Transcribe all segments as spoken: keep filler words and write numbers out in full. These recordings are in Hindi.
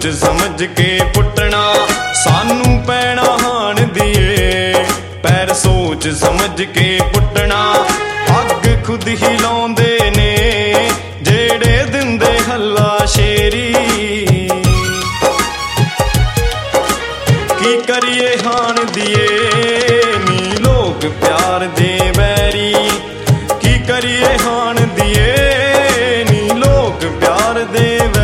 समझ के पुटना सानू पैना हान दिए। पैर सोच समझ के पुटना अग खुद ही लाउंदे ने जेड़े दिंदे हल्ला शेरी। की करिए हान दिए नी लोग प्यार दे बैरी। की करिए हान दिए नी लोग प्यार दे बैरी।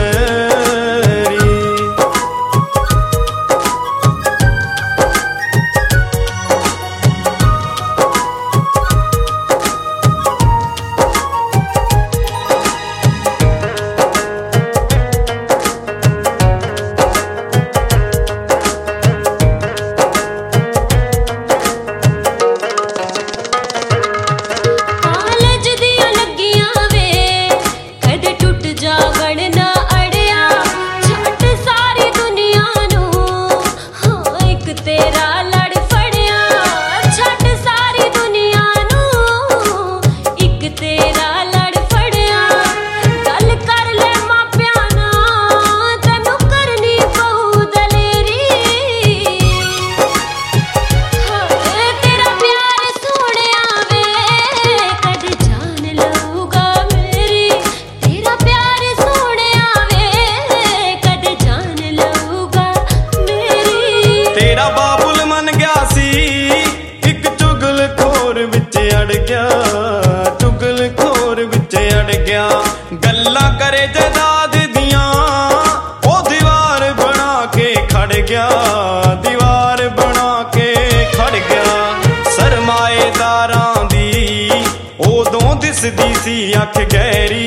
गल्ला करे जदाद दियां ओ दीवार बना के खड़ गया। दीवार बना के खड़ गया। सरमाएदारां दी ओदों दिसदी सी अख गहरी।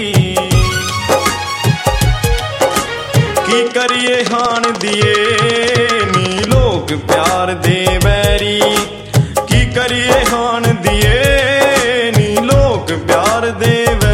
की करिए हान दिए नी लोग प्यार दे बैरी। की करिए हान दिए नी लोग प्यार दे बैरी।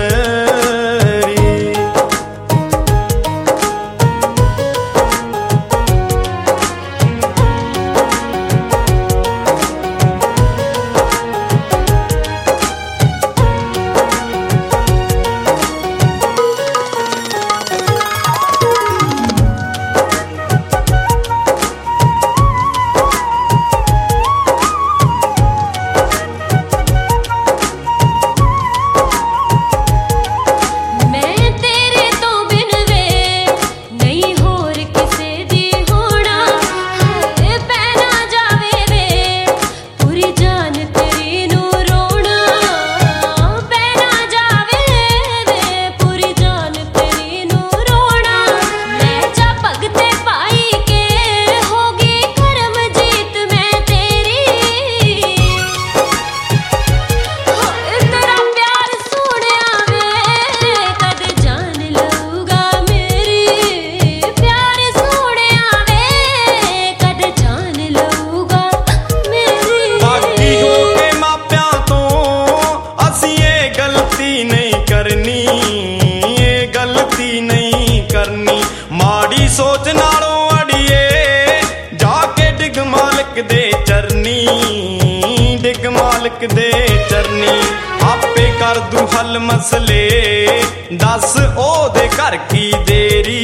माड़ी सोच नालों अड़िए जाके डिग मालिक दे चरनी। डिग मालिक दे चरनी आपे कर दू हल मसले दस ओ दे घर की देरी।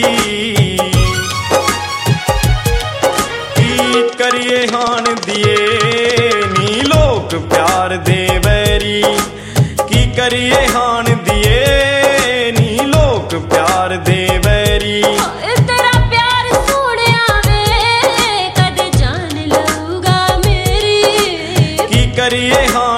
की करिए हान दिए नी लोग प्यार दे बैरी। की करिए हान दिए नी लोग प्यार दे बैरी। करिए हाँ